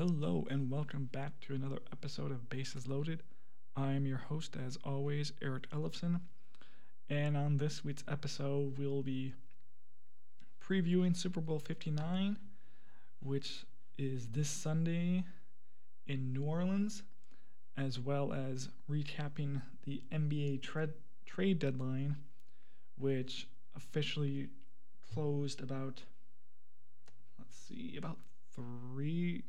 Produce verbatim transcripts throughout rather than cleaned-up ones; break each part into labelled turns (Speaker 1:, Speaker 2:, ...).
Speaker 1: Hello and welcome back to another episode of Bases Loaded. I am your host, as always, Eric Ellefson, and on this week's episode, we'll be previewing Super Bowl fifty-nine, which is this Sunday in New Orleans, as well as recapping the N B A tra- trade deadline, which officially closed about, let's see, about three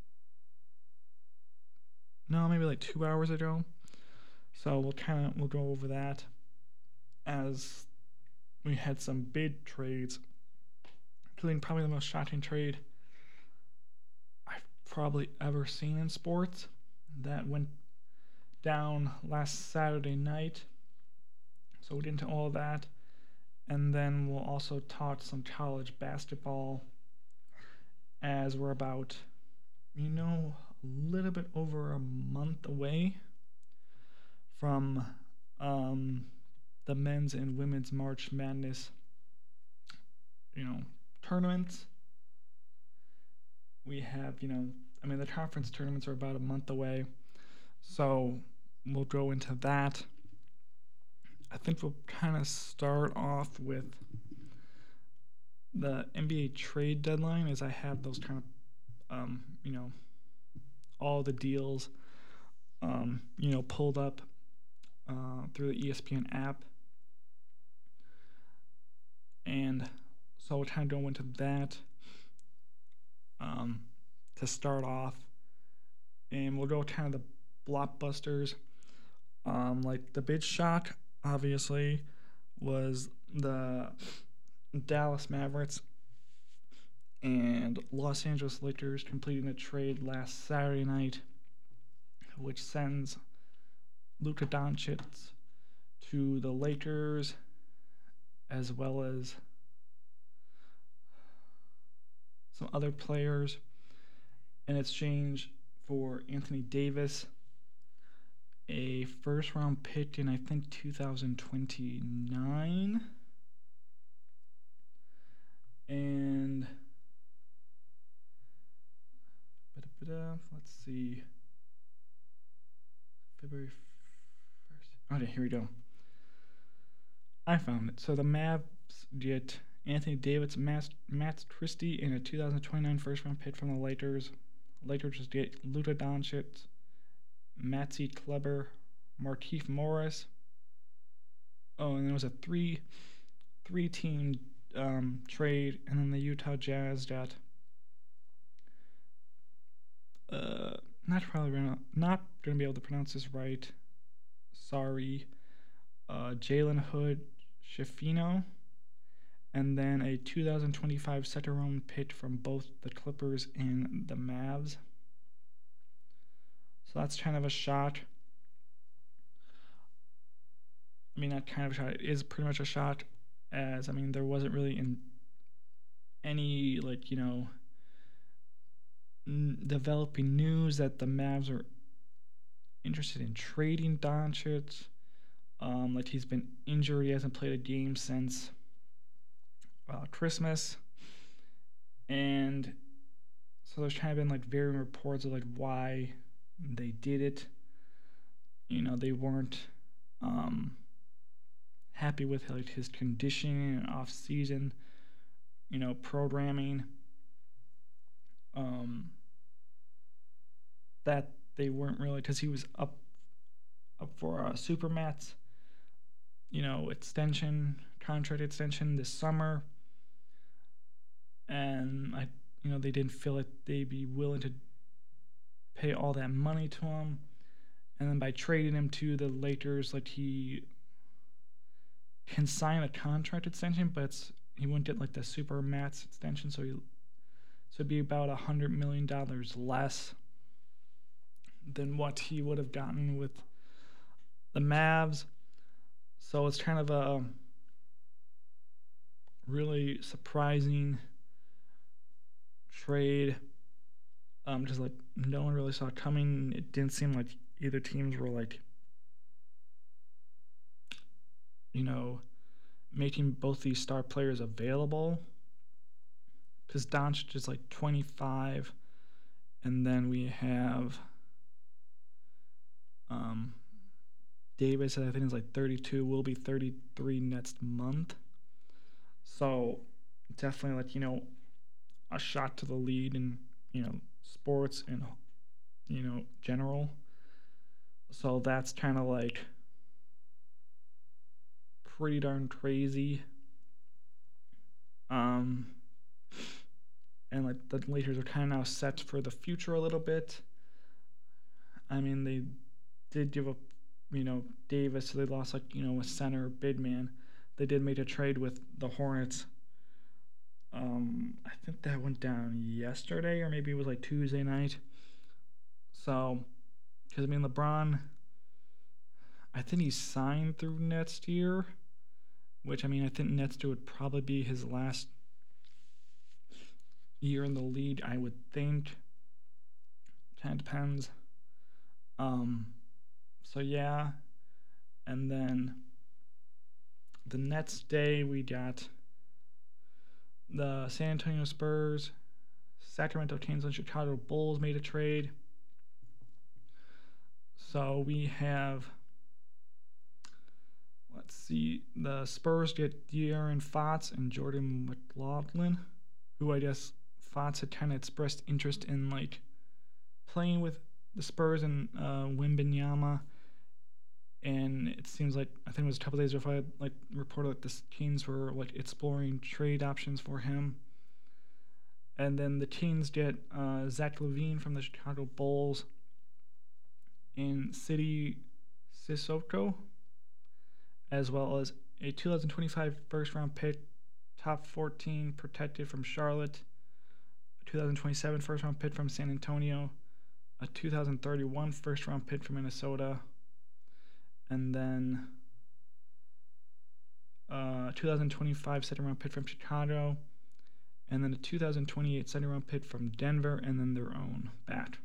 Speaker 1: no, maybe like two hours ago. So we'll kind of we'll go over that as we had some big trades, including probably the most shocking trade I've probably ever seen in sports that went down last Saturday night. So we'll get into all of that, and then we'll also talk some college basketball as we're about, you know, a little bit over a month away from um, the men's and women's March Madness, you know, tournaments. We have, you know, I mean, the conference tournaments are about a month away, so we'll go into that. I think we'll kind of start off with the N B A trade deadline, as I have those kind of, um, you know, all the deals, um, you know, pulled up uh, through the E S P N app. And so we'll kind of go into that um, to start off. And we'll go kind of the blockbusters. Um, like the big shock, obviously, was the Dallas Mavericks and Los Angeles Lakers completing a trade last Saturday night, which sends Luka Doncic to the Lakers, as well as some other players in exchange for Anthony Davis, a first round pick in I think two thousand twenty-nine, and let's see, February first. Okay, here we go. I found it. So the Mavs get Anthony Davis, Max, Max Christie, and a two thousand twenty-nine first round pick from the Lakers. Lakers just get Luka Doncic, Maxi Kleber, Markieff Morris. Oh, and there was a three three team um, trade, and then the Utah Jazz got uh, not probably gonna, not gonna be able to pronounce this right. Sorry, uh, Jalen Hood, Shafino, and then a two thousand twenty-five second round pick from both the Clippers and the Mavs. So that's kind of a shot. I mean, not kind of a shot. It is pretty much a shot, as I mean, there wasn't really in any, like, you know, n- developing news that the Mavs are interested in trading Doncic. Um, like, he's been injured. He hasn't played a game since uh, Christmas. And so there's kind of been, like, varying reports of, like, why they did it. You know, they weren't um, happy with, like, his conditioning and off-season, you know, programming. Um, that they weren't really, because he was up up for a Supermax, you know, extension, contract extension this summer, and I, you know, they didn't feel like they'd be willing to pay all that money to him, and then by trading him to the Lakers, like, he can sign a contract extension, but it's, he wouldn't get like the Supermax extension, so he so it'd be about a hundred million dollars less than what he would have gotten with the Mavs. So it's kind of a really surprising trade. Um, just like no one really saw it coming. It didn't seem like either teams were like, you know, making both these star players available. Because Doncic is like twenty-five, And then we have um, Davis, I think is like thirty-two, will be thirty-three next month. So definitely, like, you know, a shot to the lead in, you know, sports and, you know, general. So that's kind of like pretty darn crazy. Um, and like the Lakers are kind of now set for the future a little bit. I mean, they did give up, you know, Davis, so they lost like, you know, a center big man. They did make a trade with the Hornets. Um, I think that went down yesterday, or maybe it was like Tuesday night. So, because I mean, LeBron, I think he's signed through next year, which I mean, I think next year would probably be his last year in the league, I would think. Kind of depends. Um, so yeah, and then the next day we got the San Antonio Spurs, Sacramento Kings, and Chicago Bulls made a trade. So we have, let's see, the Spurs get De'Aaron Fox and Jordan McLaughlin, who I guess Fox had kind of expressed interest in like playing with the Spurs and uh, Wembanyama. And it seems like, I think it was a couple days before I like reported that the Kings were like exploring trade options for him. And then the Kings get uh, Zach LaVine from the Chicago Bulls and City Sissoko, as well as a two thousand twenty-five first round pick, top fourteen protected from Charlotte, a two thousand twenty-seven first round pick from San Antonio, a two thousand thirty-one first round pick from Minnesota, and then a two thousand twenty-five second round pick from Chicago, and then a two thousand twenty-eight second round pick from Denver, and then their own bat.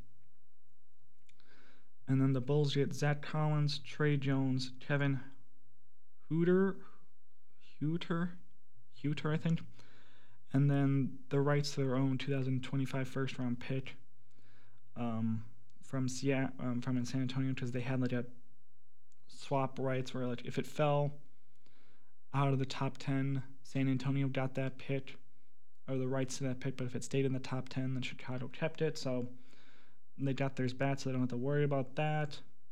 Speaker 1: And then the Bulls get Zach Collins, Trey Jones, Kevin Huerter, Huerter, Huerter, I think, and then the rights to their own two thousand twenty-five first round pick um, from Seattle, um, from in San Antonio, because they had like a swap rights where like if it fell out of the top ten, San Antonio got that pick or the rights to that pick, but if it stayed in the top ten, then Chicago kept it. So they got theirs back, so they don't have to worry about that.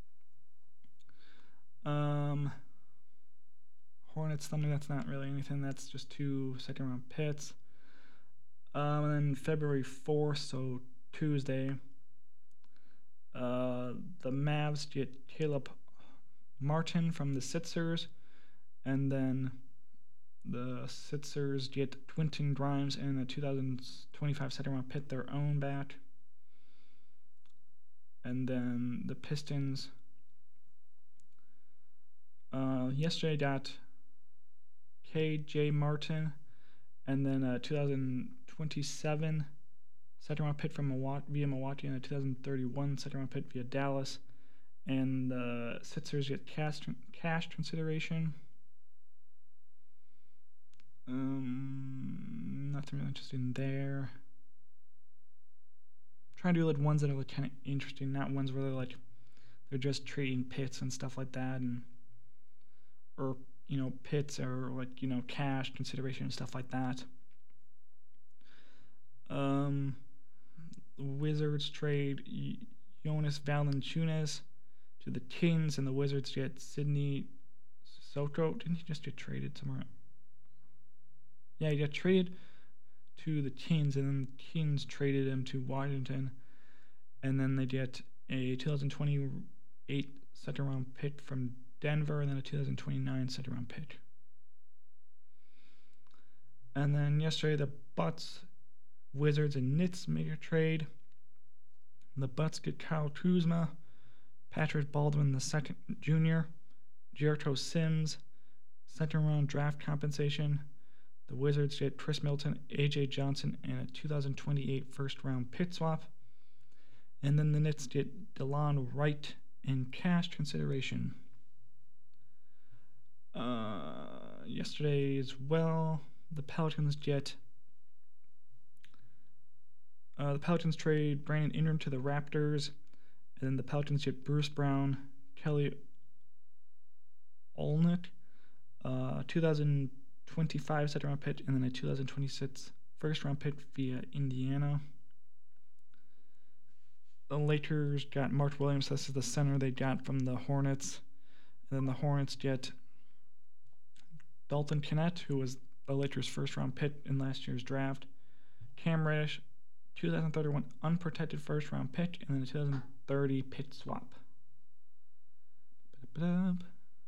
Speaker 1: Um, Hornets, Thunder, that's not really anything. That's just two second round picks. Um, and then February fourth, so Tuesday, uh, the Mavs get Caleb Martin from the Sixers, and then the Sixers get Quentin Grimes and the two thousand twenty-five second round pick, their own back. And then the Pistons uh, yesterday got K J Martin, and then a two thousand twenty-seven second round pick from Milwaukee via Milwaukee, and a two thousand thirty-one second round pick via Dallas. And the Sixers get cash cash consideration. Um, nothing really interesting there. Trying to do like ones that are like kind of interesting, not ones where they're like they're just trading pits and stuff like that, and or you know pits or like you know cash consideration and stuff like that. Um, Wizards trade Jonas Valanciunas to the Kings, and the Wizards get Sidney Sissoko. Didn't he just get traded somewhere? Yeah, he got traded to the Kings, and then the Kings traded him to Washington, and then they get a two thousand twenty-eight second round pick from Denver, and then a two thousand twenty-nine second round pick. And then yesterday, the Bucks, Wizards, and Knicks made a trade. The Bucks get Kyle Kuzma, Patrick Baldwin the second junior, Jericho Sims, second round draft compensation. The Wizards get Chris Middleton, A J Johnson, and a two thousand twenty-eight first round pick swap. And then the Knicks get DeLon Wright in cash consideration. Uh, yesterday as well, the Pelicans get Uh, the Pelicans trade Brandon Ingram to the Raptors, and then the Pelicans get Bruce Brown, Kelly Olynyk, uh, two thousand twenty-five second round pick, and then a two thousand twenty-six first round pick via Indiana. The Lakers got Mark Williams. This is the center they got from the Hornets. And then the Hornets get Dalton Kennett, who was the Lakers' first round pick in last year's draft. Cam Reddish, two thousand thirty-one unprotected first round pick, and then a two thousand thirty pick swap. And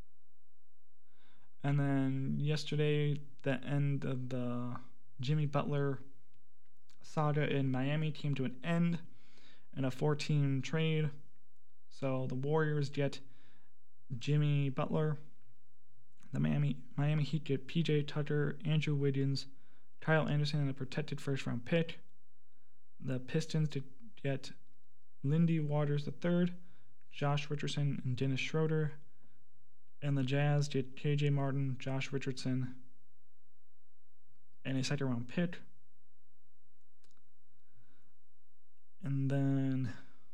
Speaker 1: then yesterday, the end of the Jimmy Butler saga in Miami came to an end in a four-team trade. So the Warriors get Jimmy Butler. The Miami Miami Heat get P J Tucker, Andrew Wiggins, Kyle Anderson, and a protected first-round pick. The Pistons get Lindy Waters the third, Josh Richardson, and Dennis Schroeder. And the Jazz get K J Martin, Josh Richardson, and a second-round pick. And then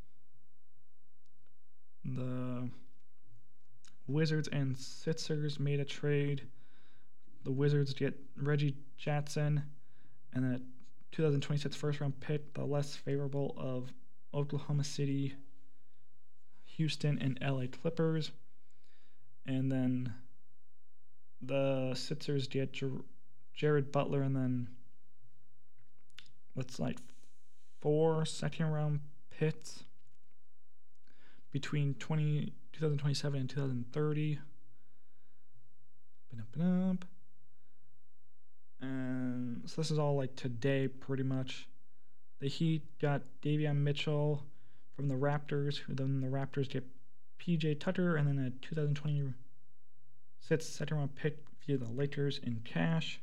Speaker 1: the Wizards and Sixers made a trade. The Wizards get Reggie Jackson and then a two thousand twenty-six first-round pick, the less favorable of Oklahoma City, Houston, and L A Clippers. And then the Sixers get Jar- Jared Butler and then what's like four second-round picks between twenty, twenty twenty-seven and two thousand thirty. And so this is all like today pretty much. The Heat got Davion Mitchell from the Raptors, who then the Raptors get P J Tucker and then a two thousand twenty-six second round pick via the Lakers in cash.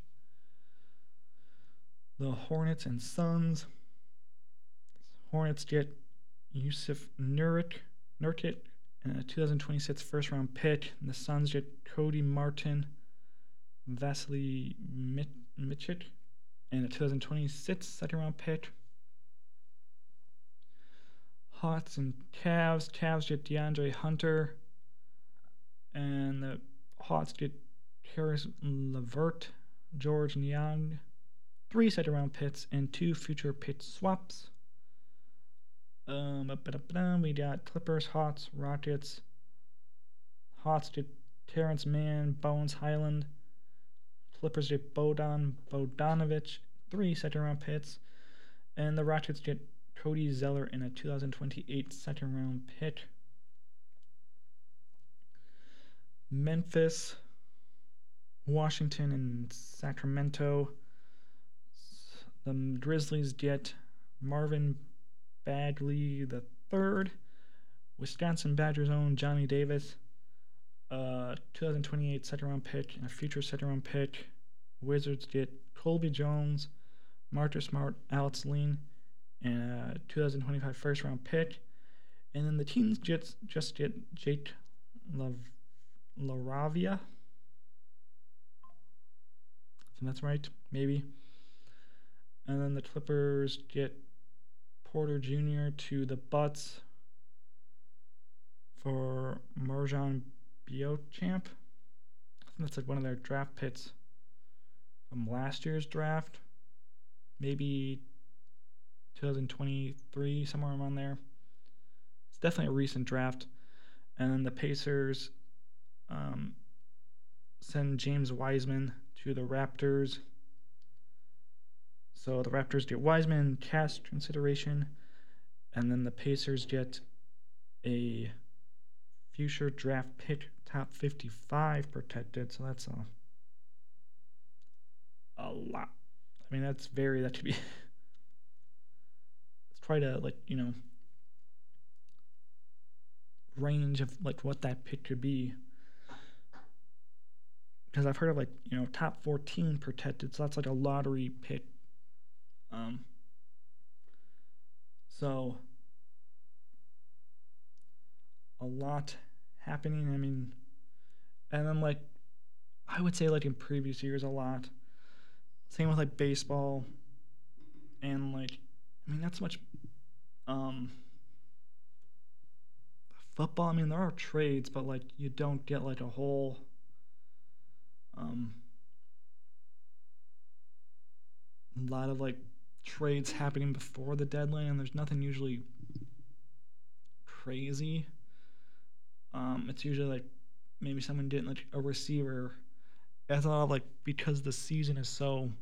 Speaker 1: The Hornets and Suns. Hornets get Yusuf Nurkic, Nurkic and a two thousand twenty-six first round pick. And the Suns get Cody Martin, Vasily Micic, and a two thousand twenty-six second round pick. Hawks and Cavs. Cavs get DeAndre Hunter, and the Hawks get Harris LeVert, George Niang, three second round picks, and two future pick swaps. Um, we got Clippers, Hawks, Rockets. Hawks get Terrence Mann, Bones Highland. Clippers get Bodan Bogdanovic, three second round picks. And the Rockets get Cody Zeller in a two thousand twenty-eight second round pick. Memphis, Washington, and Sacramento. The Grizzlies get Marvin Bagley the third, Wisconsin Badgers own Johnny Davis, uh, two thousand twenty-eight second round pick, and a future second round pick. Wizards get Colby Jones, Marcus Smart, Alex Leen, and a two thousand twenty-five first round pick. And then the teams just, just get Jake La, LaRavia. So that's right, maybe. And then the Clippers get Porter Junior to the Bucks for Marjan Beauchamp. I think that's like one of their draft picks from last year's draft. Maybe two thousand twenty-three, somewhere around there. It's definitely a recent draft. And then the Pacers um, send James Wiseman to the Raptors. So the Raptors get Wiseman, cash consideration, and then the Pacers get a future draft pick, top fifty-five protected. So that's a, a lot. I mean, that's very, that could be, let's try to, like, you know, range of, like, what that pick could be. Because I've heard of, like, you know, top fourteen protected. So that's like a lottery pick. Um, so a lot happening. I mean, and then like I would say like in previous years a lot. Same with like baseball, and like I I mean, not so much um, football. I mean, there are trades, but like you don't get like a whole um, lot of like trades happening before the deadline, and there's nothing usually crazy. Um, it's usually like maybe someone didn't like a receiver. That's all like because the season is so.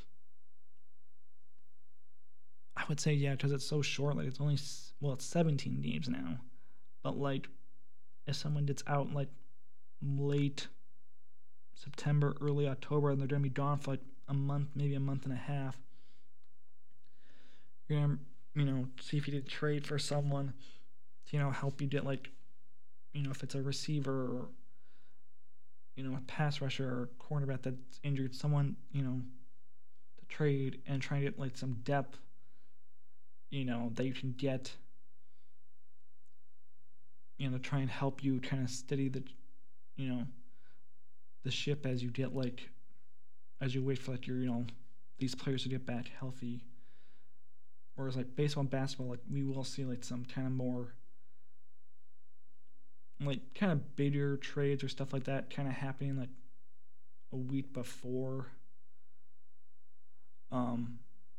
Speaker 1: I would say yeah, because it's so short. Like it's only well, it's seventeen games now, but like if someone gets out like late September, early October, and they're gonna be gone for like a month, maybe a month and a half, you're gonna you know see if you did trade for someone to you know help you get like you know if it's a receiver or you know a pass rusher or cornerback that's injured, someone you know to trade and try to get like some depth, you know that you can get you know try and help you kind of steady the you know the ship as you get like as you wait for like your you know these players to get back healthy. Whereas like baseball and basketball, like we will see like some kind of more like kind of bigger trades or stuff like that kind of happening like a week before. Um,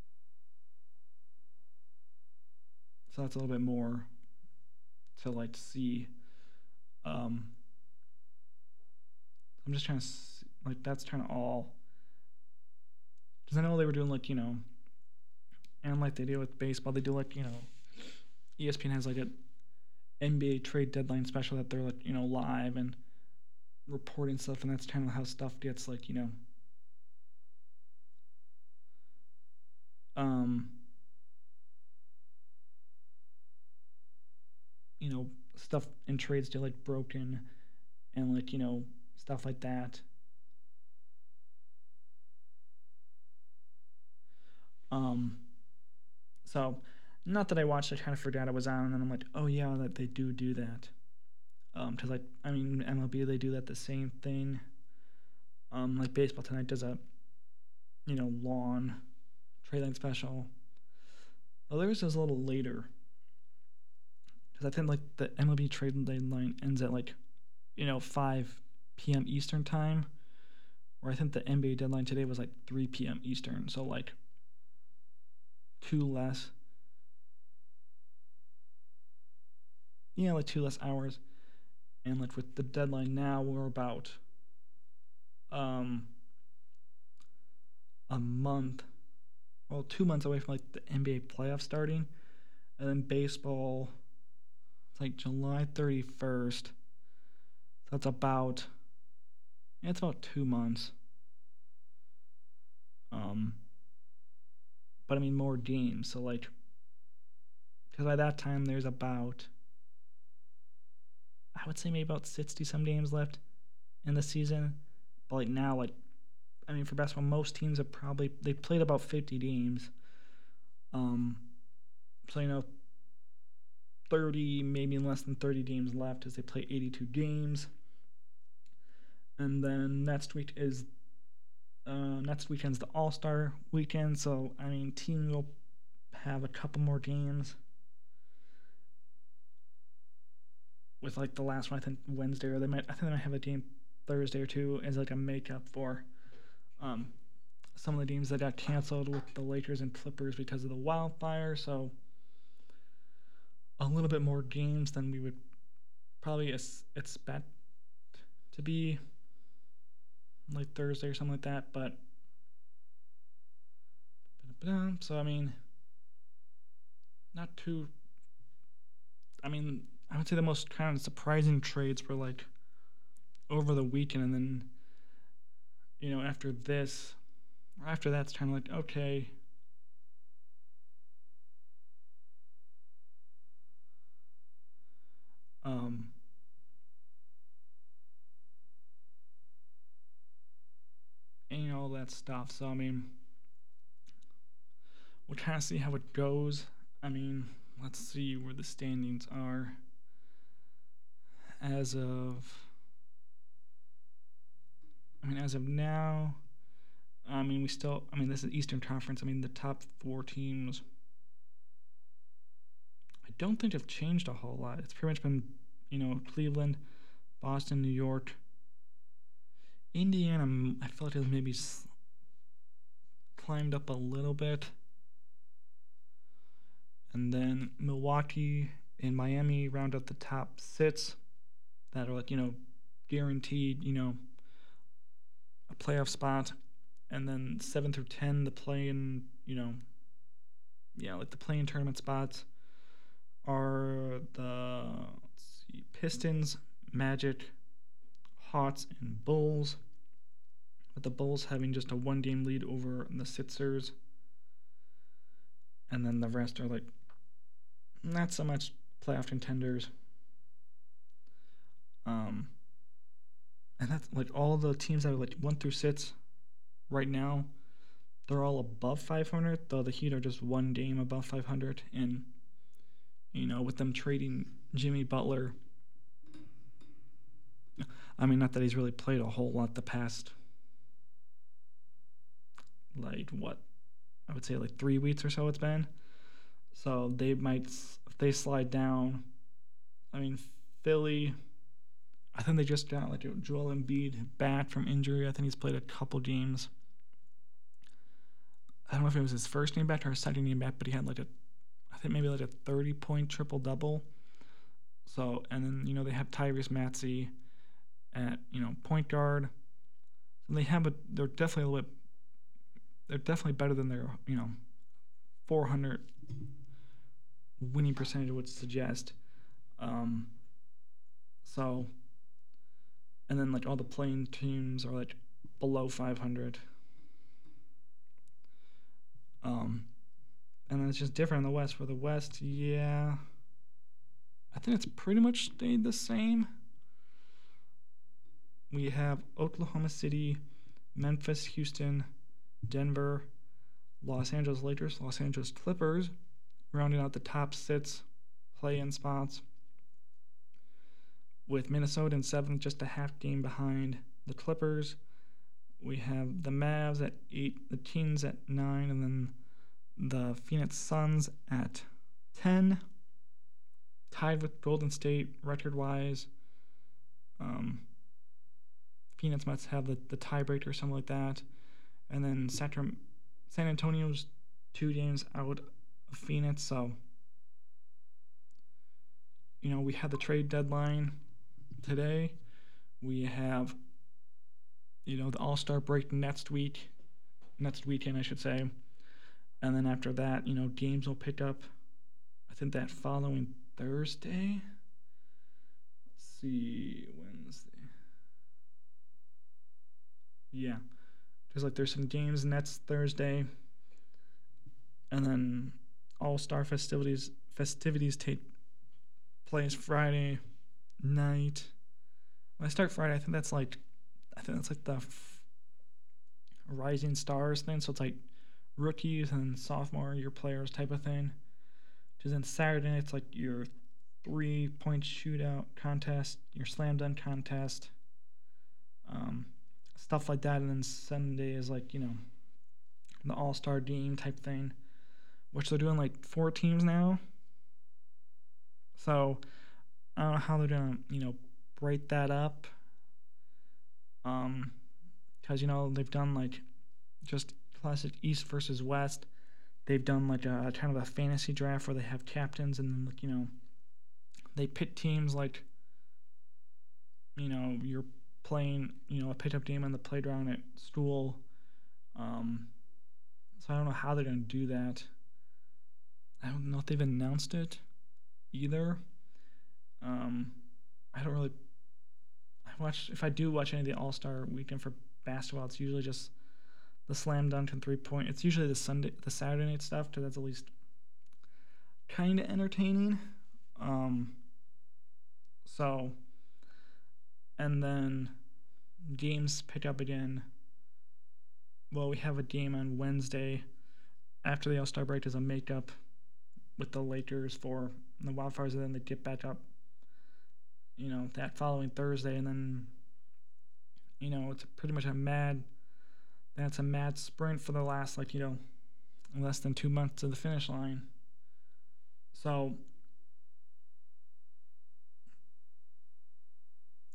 Speaker 1: so that's a little bit more to like see. Um, I'm just trying to see, like that's kind of all because I know they were doing like you know and like they do with baseball, they do like you know E S P N has like an N B A trade deadline special that they're like you know live and reporting stuff, and that's kind of how stuff gets like you know um you know stuff in trades get like broken and like you know stuff like that. Um, so not that I watched, I kind of forgot it was on, and then I'm like, oh yeah, that they do do that. Um, because like I mean M L B they do that the same thing. Um, like baseball tonight does a you know long trade line special. Well, theirs is a little later because I think like the M L B trade line ends at like you know five p m. Eastern time, or I think the N B A deadline today was like three p m. Eastern, so like two less, yeah, like two less hours. And like with the deadline now, we're about um a month, well, two months away from like the N B A playoffs starting, and then baseball, it's like July thirty-first. So that's about, yeah, it's about two months. Um, but I mean more games, so like, because by that time there's about, I would say maybe about sixty some games left in the season. But like now, like, I mean for basketball, most teams have probably they played about fifty games. Um, so you know thirty, maybe less than thirty games left as they play eighty-two games. And then next week is uh, next weekend's the All Star weekend. So I mean, teams will have a couple more games. With like the last one, I think Wednesday, or they might. I think they might have a game Thursday or two as like a makeup for um, some of the games that got canceled with the Lakers and Clippers because of the wildfire. So a little bit more games than we would probably expect to be like Thursday or something like that. But so I mean, not too. I mean, I would say the most kind of surprising trades were like over the weekend, and then you know after this, or after that's kind of like okay. Um, and you know all that stuff. So I mean, we'll kind of see how it goes. I mean, let's see where the standings are as of. I mean, as of now, I mean we still. I mean, this is Eastern Conference. I mean, the top four teams don't think have changed a whole lot. It's pretty much been, you know, Cleveland, Boston, New York, Indiana. I feel like it was maybe s- climbed up a little bit, and then Milwaukee and Miami round out the top six that are like, you know, guaranteed, you know, a playoff spot, and then seven through ten the play in, you know, yeah, like the play-in tournament spots are the let's see, Pistons, Magic, Hawks, and Bulls. With the Bulls having just a one-game lead over the Sixers, and then the rest are like not so much playoff contenders. Um, and that's like all the teams that are like one through six right now. They're all above five hundred, though the Heat are just one game above five hundred. And, you know, with them trading Jimmy Butler, I mean, not that he's really played a whole lot the past, like, what, I would say like three weeks or so it's been. So they might, if they slide down, I mean, Philly, I think they just got like Joel Embiid back from injury. I think he's played a couple games. I don't know if it was his first game back or his second game back, but he had like a, I think maybe like a thirty point triple double. So, and then, you know, they have Tyrese Maxey at, you know, point guard. So they have a, they're definitely a little bit, they're definitely better than their, you know, four hundred winning percentage would suggest. Um, so, and then like all the playing teams are like below five hundred. Um, and then it's just different in the West. For the West, yeah, I think it's pretty much stayed the same. We have Oklahoma City, Memphis, Houston, Denver, Los Angeles Lakers, Los Angeles Clippers, rounding out the top six play-in spots, with Minnesota in seventh, just a half game behind the Clippers. We have the Mavs at eight, the Kings at nine, and then the Phoenix Suns at ten, tied with Golden State record-wise. Um, Phoenix must have the, the tiebreaker or something like that. And then Sacram- San Antonio's two games out of Phoenix. So, you know, we had the trade deadline today. We have, you know, the All-Star break next week, next weekend, I should say. And then after that, you know, games will pick up, I think that following Thursday. Let's see, Wednesday. Yeah. There's like, there's some games next Thursday. And then All-Star festivities festivities take place Friday night. When I start Friday, I think that's like, I think that's like the f- Rising Stars thing. So it's like rookies and sophomore year players type of thing. Because then Saturday it's like your three point shootout contest, your slam dunk contest, um, stuff like that. And then Sunday is like, you know, the All Star game type thing, which they're doing like four teams now. So I don't know how they're gonna, you know, break that up. Um, because you know they've done like just classic East versus West. They've done like a, a kind of a fantasy draft where they have captains and then like, you know, they pit teams like, you know, you're playing, you know, a pickup game on the playground at school. Um, so I don't know how they're gonna do that. I don't know if they've announced it either. Um, I don't really. I watch if I do watch any of the All Star Weekend for basketball. It's usually just the slam dunk and three point. It's usually the Sunday, the Saturday night stuff because that's at least kind of entertaining. Um, so, and then games pick up again. Well, we have a game on Wednesday after the All Star break as a makeup with the Lakers for the Wildfires, and then they get back up, you know, that following Thursday, and then, you know, it's pretty much a mad, that's a mad sprint for the last, like, you know, less than two months to the finish line. So,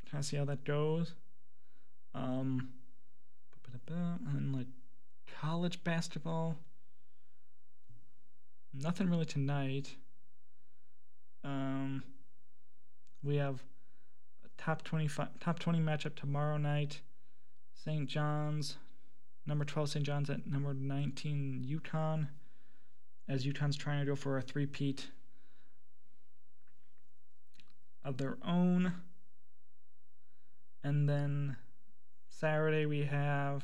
Speaker 1: kind of see how that goes. Um, and then like college basketball, nothing really tonight. Um, we have a top twenty-five, top twenty matchup tomorrow night. Saint John's, number twelve Saint John's at number nineteen UConn, as UConn's trying to go for a three-peat of their own. And then Saturday we have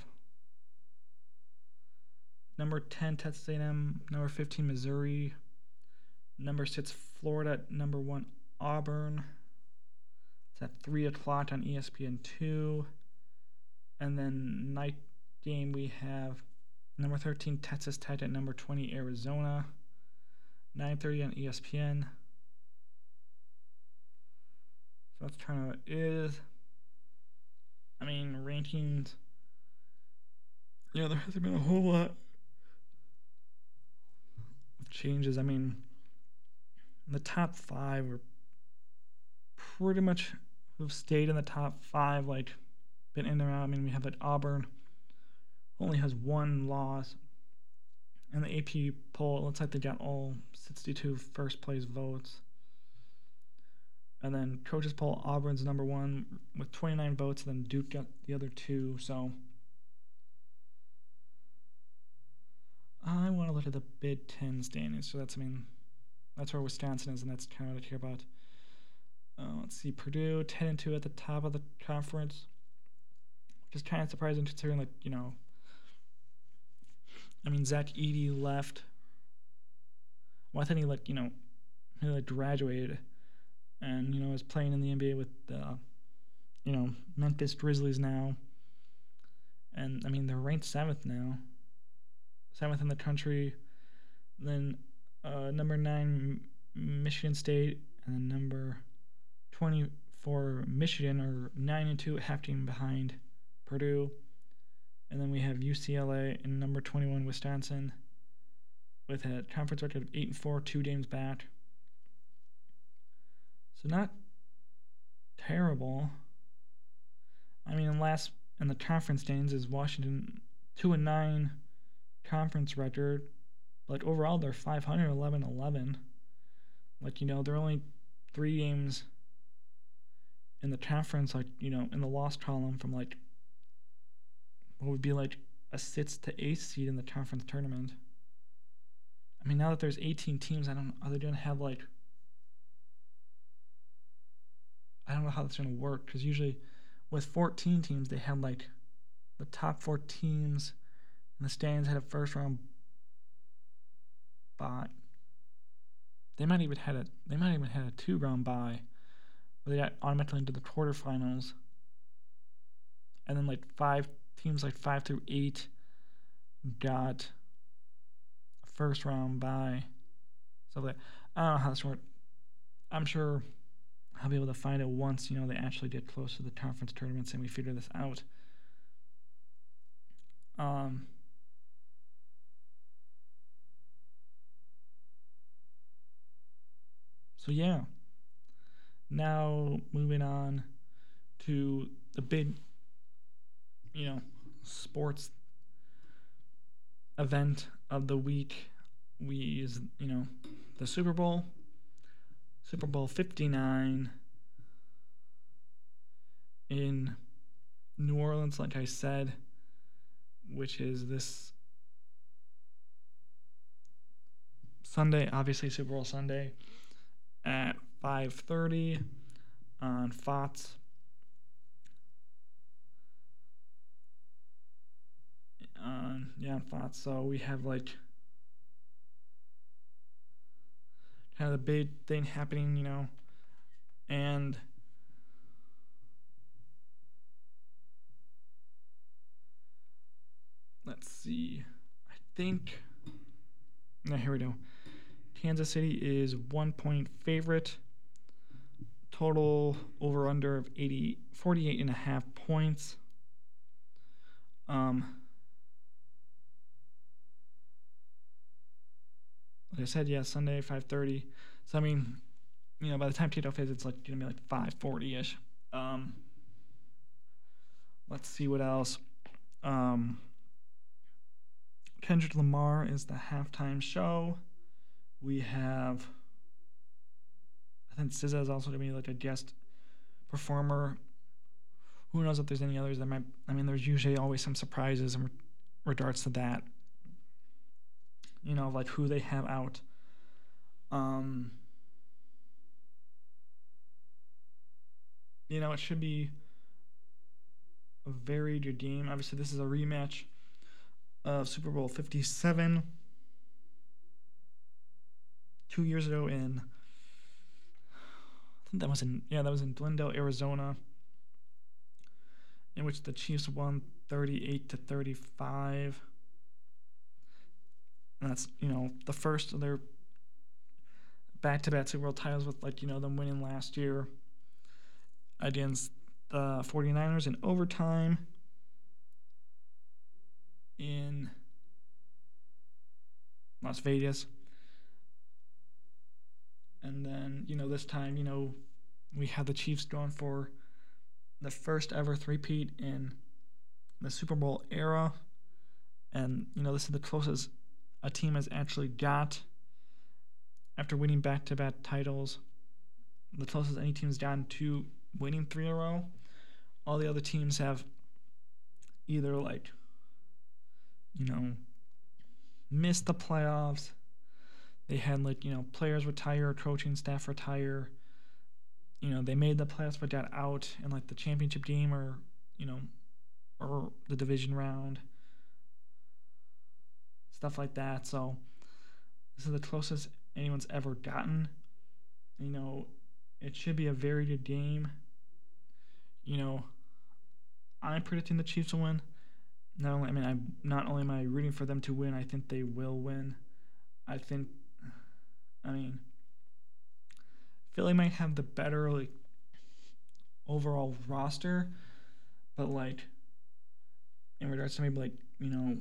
Speaker 1: number ten Texas A and M, number fifteen Missouri, number six Florida, number one Auburn. It's at three o'clock on E S P N two. And then night game we have number thirteen Texas Tech at number twenty Arizona, nine thirty on E S P N. So that's kind of what it is. I mean, rankings, yeah, there hasn't been a whole lot of changes. I mean, the top five are pretty much who've stayed in the top five, like, been in there out. I mean, we have like Auburn only has one loss, and the A P poll, it looks like they got all sixty-two first place votes. And then coaches poll, Auburn's number one with twenty-nine votes, and then Duke got the other two. So I want to look at the Big Ten standings. So that's, I mean, that's where Wisconsin is, and that's kind of what I care about. Uh, let's see, Purdue ten and two at the top of the conference, which is kind of surprising considering, like, you know, I mean, Zach Edey left. Well, I think he, like, you know, he, like, graduated and, you know, is playing in the N B A with the, uh, you know, Memphis Grizzlies now. And, I mean, they're ranked seventh now. Seventh in the country. Then uh, number nine, Michigan State, and then number twenty-four, Michigan, are nine and two, half team behind Purdue. And then we have U C L A and number twenty-one, Wisconsin, with a conference record of eight and four, two games back. So not terrible. I mean, last in the conference standings is Washington, two and nine conference record. Like, overall, they're five hundred, eleven, eleven. Like, you know, they're only three games in the conference, like, you know, in the loss column from, like, what would be like a sixth to eighth seed in the conference tournament. I mean, now that there's eighteen teams, I don't know, are they going to have, like, I don't know how that's going to work, because usually with fourteen teams, they had, like, the top four teams in the standings had a first round bye. They might even had a they might even had a two round bye, where they got automatically into the quarterfinals, and then like five teams, like five through eight, got a first round bye. So that, I don't know how this works. I'm sure I'll be able to find it once, you know, they actually get close to the conference tournaments and we figure this out. Um. So yeah. Now moving on to the big, you know, sports event of the week. We is, you know, the Super Bowl. Super Bowl fifty-nine in New Orleans, like I said, which is this Sunday, obviously Super Bowl Sunday at five thirty on Fox. Uh, yeah, on Fox. So we have like kind of the big thing happening, you know, and let's see. I think. No, here we go. Kansas City is one point favorite. Total over under of eighty, forty-eight and a half points. Um, like I said, yeah, Sunday five thirty. So I mean, you know, by the time kickoff is, it's like gonna be like five forty ish. Um, let's see what else. Um, Kendrick Lamar is the halftime show. We have, I think S Z A is also going to be like a guest performer. Who knows if there's any others that might, I mean, there's usually always some surprises in regards to that. You know, like who they have out. Um, you know, it should be a very good game. Obviously, this is a rematch of Super Bowl fifty-seven. Two years ago in, I think that was in, yeah, that was in Glendale, Arizona, in which the Chiefs won thirty-eight to thirty-five. And that's, you know, the first of their back-to-back Super Bowl titles with, like, you know, them winning last year against the 49ers in overtime in Las Vegas. And then, you know, this time, you know, we had the Chiefs going for the first ever three-peat in the Super Bowl era. And, you know, this is the closest a team has actually got after winning back-to-back titles. The closest any team's gotten to winning three in a row. All the other teams have either, like, you know, missed the playoffs. They had, like, you know, players retire, coaching staff retire. You know, they made the playoffs but got out in, like, the championship game or, you know, or the division round. Stuff like that. So this is the closest anyone's ever gotten. You know, it should be a very good game. You know, I'm predicting the Chiefs will win. Not only, I mean, I not only am I rooting for them to win, I think they will win. I think, I mean, Philly might have the better, like, overall roster, but, like, in regards to maybe, like, you know,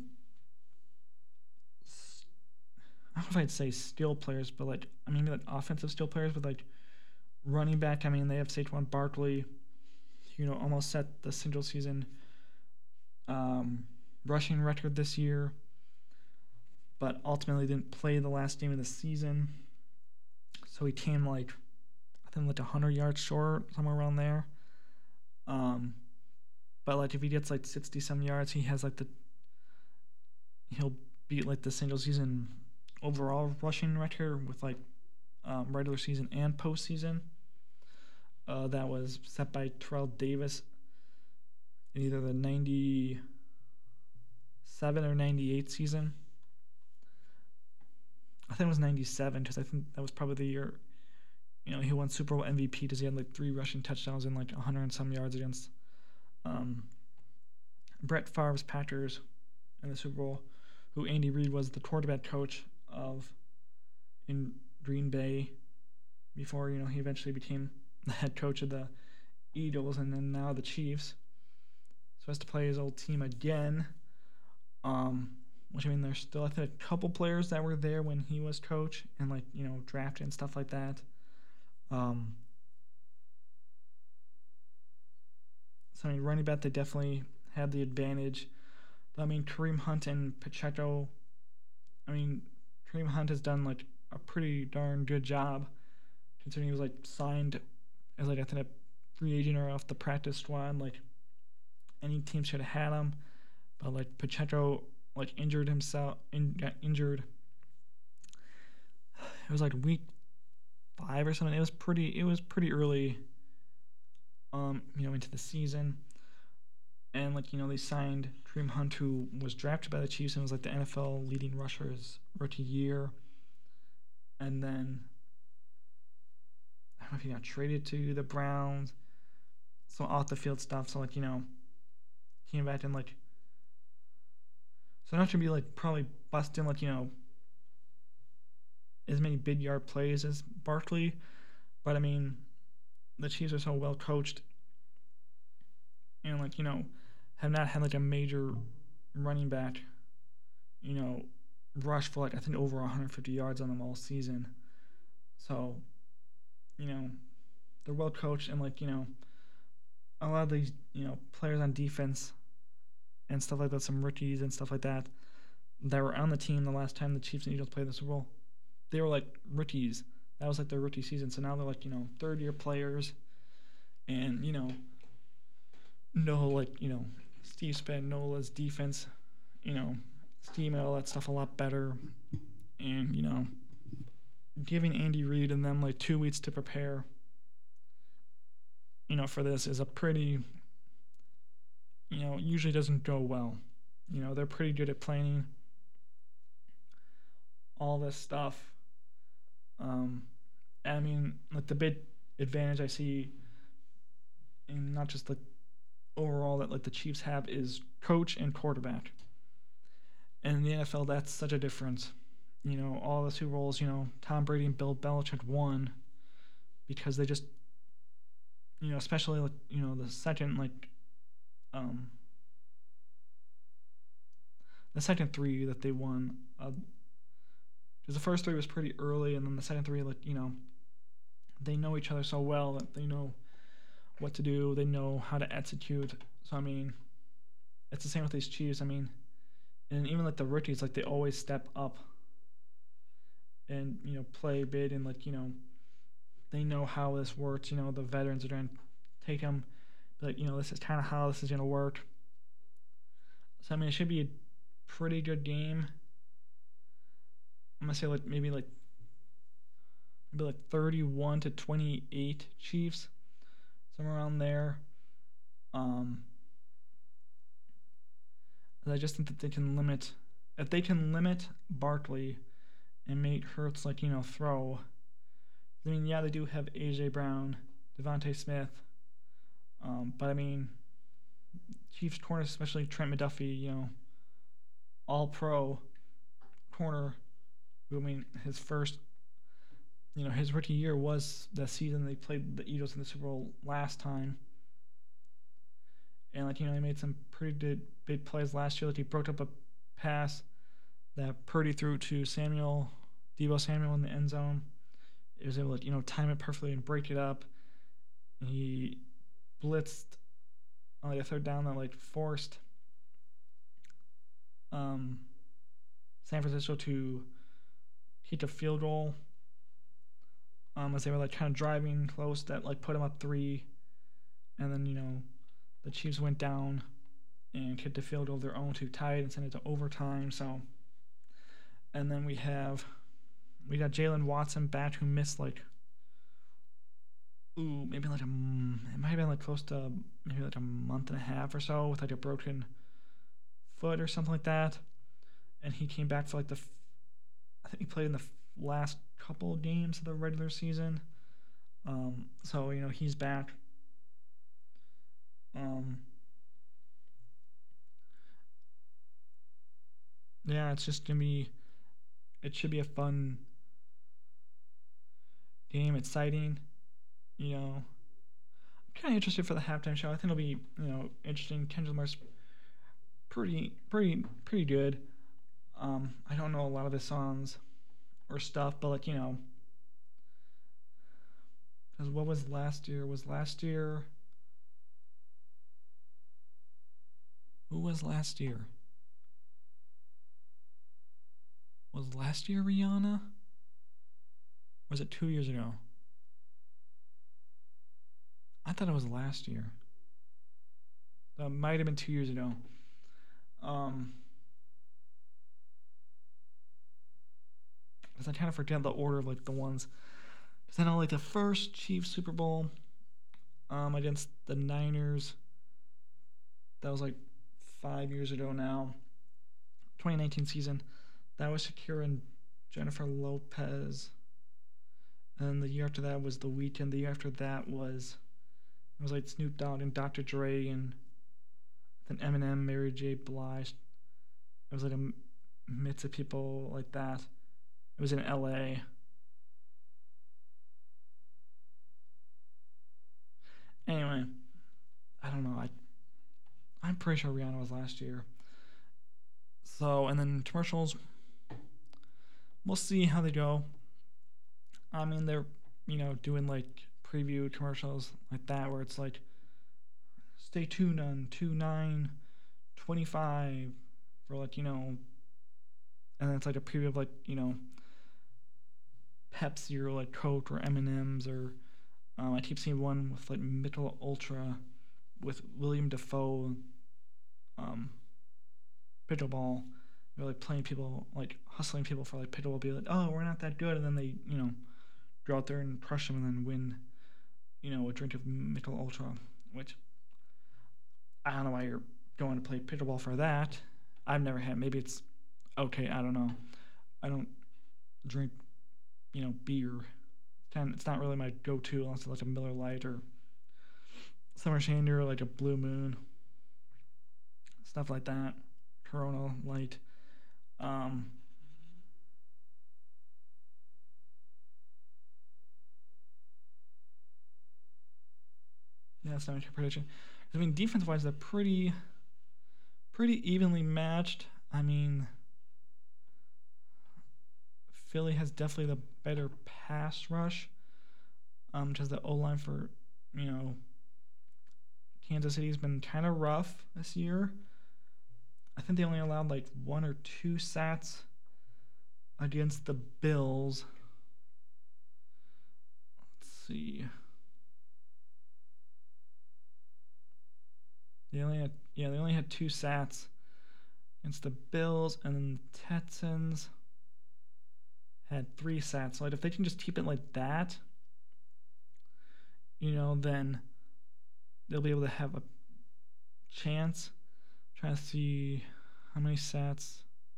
Speaker 1: I don't know if I'd say skill players, but, like, I mean, like offensive skill players with, like, running back. I mean, they have Saquon Barkley, you know, almost set the single season um, rushing record this year, but ultimately didn't play the last game of the season. So he came, like, I think, like one hundred yards short, somewhere around there. Um, but, like, if he gets, like, sixty-some yards, he has, like, the, he'll beat, like, the single season overall rushing record with, like, um, regular season and postseason. Uh, that was set by Terrell Davis in either the ninety-seven or ninety-eight season. I think it was ninety-seven because I think that was probably the year, you know, he won Super Bowl M V P because he had, like, three rushing touchdowns and, like, one hundred and some yards against um, Brett Favre's Packers in the Super Bowl, who Andy Reid was the quarterback coach of in Green Bay before, you know, he eventually became the head coach of the Eagles and then now the Chiefs. So he has to play his old team again. Um, which, I mean, there's still, I think, a couple players that were there when he was coach and, like, you know, drafted and stuff like that. Um, so, I mean, running back, they definitely had the advantage. I mean, Kareem Hunt and Pacheco, I mean, Kareem Hunt has done, like, a pretty darn good job considering he was, like, signed as, like, I think a free agent or off the practice squad. Like, any team should have had him, but, like, Pacheco, like, injured himself, in, got injured. It was like week five or something. It was pretty. It was pretty early. Um, you know, into the season, and, like, you know, they signed Kareem Hunt, who was drafted by the Chiefs and was, like, the N F L leading rusher his rookie year, and then I don't know if he got traded to the Browns. Some off the field stuff. So, like, you know, came back and, like, so not to be, like, probably busting, like, you know, as many big yard plays as Barkley, but I mean, the Chiefs are so well coached and, like, you know, have not had, like, a major running back, you know, rush for, like, I think over one hundred fifty yards on them all season. So, you know, they're well coached and, like, you know, a lot of these, you know, players on defense and stuff like that, some rookies and stuff like that, that were on the team the last time the Chiefs and Eagles played the Super Bowl, they were like rookies. That was like their rookie season. So now they're like, you know, third year players, and, you know, know, like, you know, Steve Spagnuolo's defense, you know, scheme all that stuff a lot better. And, you know, giving Andy Reid and them like two weeks to prepare, you know, for this is a pretty, you know, usually doesn't go well. You know, they're pretty good at planning all this stuff. Um, I mean, like the big advantage I see, and not just the overall that like the Chiefs have, is coach and quarterback. And in the N F L, that's such a difference. You know, all the Super Bowls, you know, Tom Brady and Bill Belichick won because they just, you know, especially like, you know, the second like, um, the second three that they won, because uh, the first three was pretty early, and then the second three, like, you know, they know each other so well that they know what to do, they know how to execute. So I mean, it's the same with these Chiefs. I mean, and even like the rookies, like they always step up and, you know, play big, and like, you know, they know how this works. You know, the veterans are going to take them, like, you know, this is kind of how this is going to work. So I mean, it should be a pretty good game. I'm gonna say like maybe like maybe like thirty-one to twenty-eight Chiefs, somewhere around there. Um, I just think that they can limit, if they can limit Barkley and make Hurts, like, you know, throw. I mean, yeah, they do have A J Brown, Devontae Smith, um, but I mean, Chiefs corners, especially Trent McDuffie, you know, all pro corner. I mean, his first, you know, his rookie year was the season they played the Eagles in the Super Bowl last time. And, like, you know, he made some pretty good big plays last year. Like, he broke up a pass that Purdy threw to Samuel, Deebo Samuel in the end zone. He was able to, you know, time it perfectly and break it up. And he blitzed on like a third down that like forced um, San Francisco to kick a field goal. Um, as they were like kind of driving close, that like put them up three, and then, you know, the Chiefs went down and kicked a field goal of their own to tie it and send it to overtime. So, and then we have we got Jalen Watson back, who missed like ooh maybe like a it might have been like close to maybe like a month and a half or so with like a broken foot or something like that, and he came back for like the I think he played in the last couple of games of the regular season. Um, so, you know, he's back. Um, yeah, it's just gonna be. It should be a fun game, exciting. You know, I'm kind of interested for the halftime show. I think it'll be, you know, interesting. Kendrick Lamar's pretty, pretty, pretty good. Um, I don't know a lot of his songs or stuff, but like, you know, because what was last year? Was last year? Who was last year? Was last year Rihanna? Was it two years ago? I thought it was last year. That might have been two years ago. Um, because I kind of forget the order of like the ones. Because I know like the first Chiefs Super Bowl, um, against the Niners. That was like five years ago now. twenty nineteen season. That was Shakira and Jennifer Lopez. And the year after that was The Weeknd. The year after that was it was like Snoop Dogg and Doctor Dre and then Eminem, Mary J. Blige. It was like a mix of people like that. It was in L A. Anyway, I don't know. I I'm pretty sure Rihanna was last year. So, and then commercials. We'll see how they go. I mean, they're, you know, doing like preview commercials like that where it's like, stay tuned on two nine twenty-five for like, you know, and then it's like a preview of like, you know, Pepsi or like Coke or M and M's or um, I keep seeing one with like Michelob Ultra with William Dafoe, um, pickleball. They're like playing people, like hustling people for like pickleball. Be like, oh, we're not that good, and then they, you know, go out there and crush them and then win, you know, a drink of Michelob Ultra. Which I don't know why you're going to play pickleball for that. I've never had. Maybe it's okay. I don't know. I don't drink, you know, beer. It's not really my go-to unless it's like a Miller Lite or Summer Shandy or like a Blue Moon, stuff like that. Corona Light. Um, yeah, that's not my prediction. I mean, defense-wise, they're pretty, pretty evenly matched. I mean, Philly has definitely the better pass rush. Um, just the O line for, you know, Kansas City's been kind of rough this year. I think they only allowed like one or two sats against the Bills. Let's see. They only had yeah, they only had two sats against the Bills, and then the Texans had three sats. So like if they can just keep it like that, you know, then they'll be able to have a chance. I'm trying to see how many sats.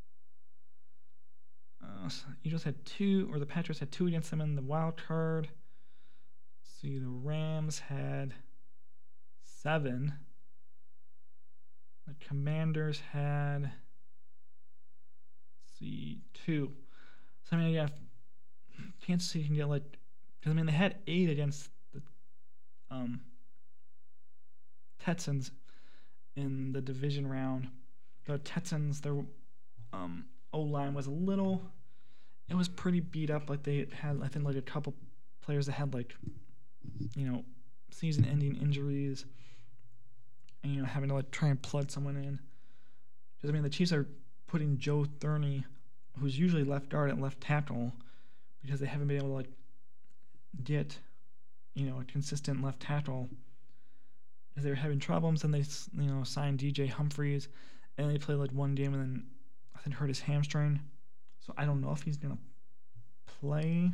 Speaker 1: Uh, Eagles had two, or the Patriots had two against them in the wild card. Let's see, the Rams had seven. The Commanders had, let's see, two. So I mean, yeah, Kansas City can get like, because I mean they had eight against the um, Texans in the division round. The Texans, their um, O line was a little, it was pretty beat up. Like they had, I think, like a couple players that had like, you know, season-ending injuries, and you know having to like try and plug someone in. Because I mean the Chiefs are putting Joe Thurney, who's usually left guard, at left tackle, because they haven't been able to like get, you know, a consistent left tackle. Because they were having problems, and they, you know, signed D J Humphries, and they played like one game, and then I think hurt his hamstring. So I don't know if he's gonna play.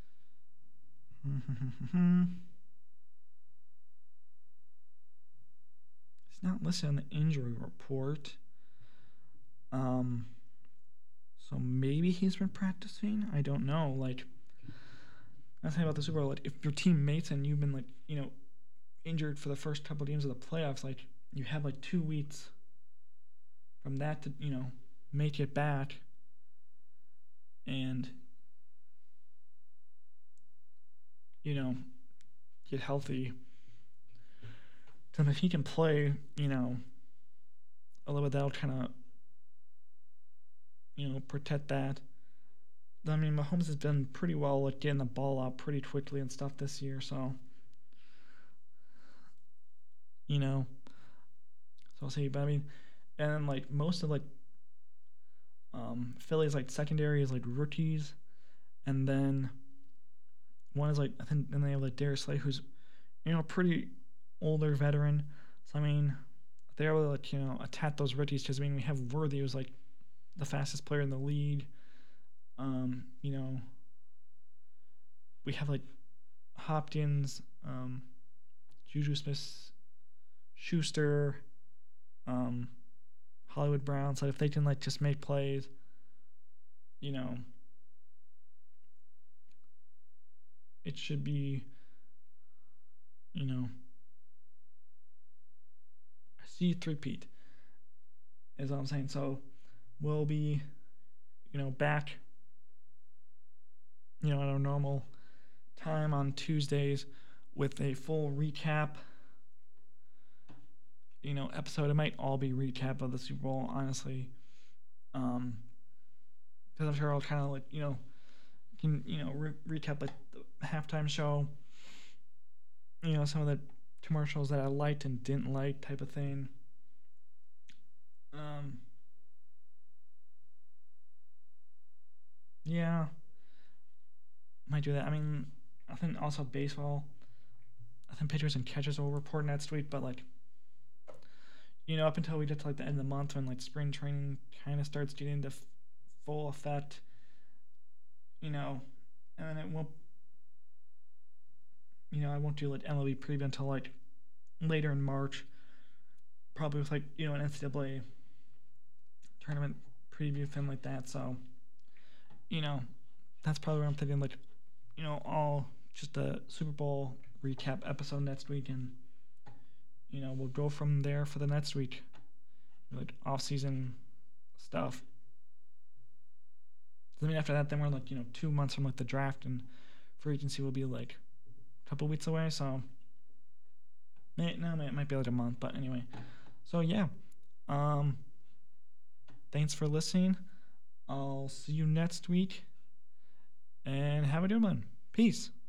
Speaker 1: It's not listed on the injury report. Um, so maybe he's been practicing. I don't know. Like, that's the thing about the Super Bowl. Like, if your teammates and you've been like, you know, injured for the first couple of games of the playoffs, like you have like two weeks from that to, you know, make it back. And, you know, get healthy. Because if he can play, you know, a little bit, that'll kind of, you know, protect that. I mean, Mahomes has done pretty well at getting the ball out pretty quickly and stuff this year, so, you know, so I'll see. But I mean, and then, like, most of, like, um, Philly's, like, secondary is, like, rookies, and then one is, like, I think, then they have, like, Darius Slay, who's, you know, pretty older veteran. So, I mean, they're able to, like, you know, attack those rookies, because, I mean, we have Worthy, who's, like, the fastest player in the league. Um, you know, we have like Hopkins, um, Juju Smith Schuster, um, Hollywood Brown. So if they can like just make plays, you know, it should be, you know, I see three-peat is what I'm saying. So we'll be, you know, back, you know, at our normal time on Tuesdays with a full recap, you know, episode. It might all be recap of the Super Bowl, honestly. Um, because I'm sure I'll kind of like, you know, can, you know, re- recap like the halftime show, you know, some of the commercials that I liked and didn't like, type of thing. Um, yeah, might do that. I mean, I think also baseball. I think pitchers and catchers will report next week, but like, you know, up until we get to like the end of the month when like spring training kind of starts getting into f- full effect, you know, and it won't, you know, I won't do like M L B preview until like later in March, probably with like, you know, an N C double A tournament preview thing like that. So, you know, that's probably what I'm thinking. Like, you know, all just a Super Bowl recap episode next week, and you know, we'll go from there for the next week, like off season stuff. I mean, after that, then we're like, you know, two months from like the draft, and free agency will be like a couple weeks away. So, may, no, it might be like a month, but anyway. So yeah, um, thanks for listening. I'll see you next week, and have a good one. Peace.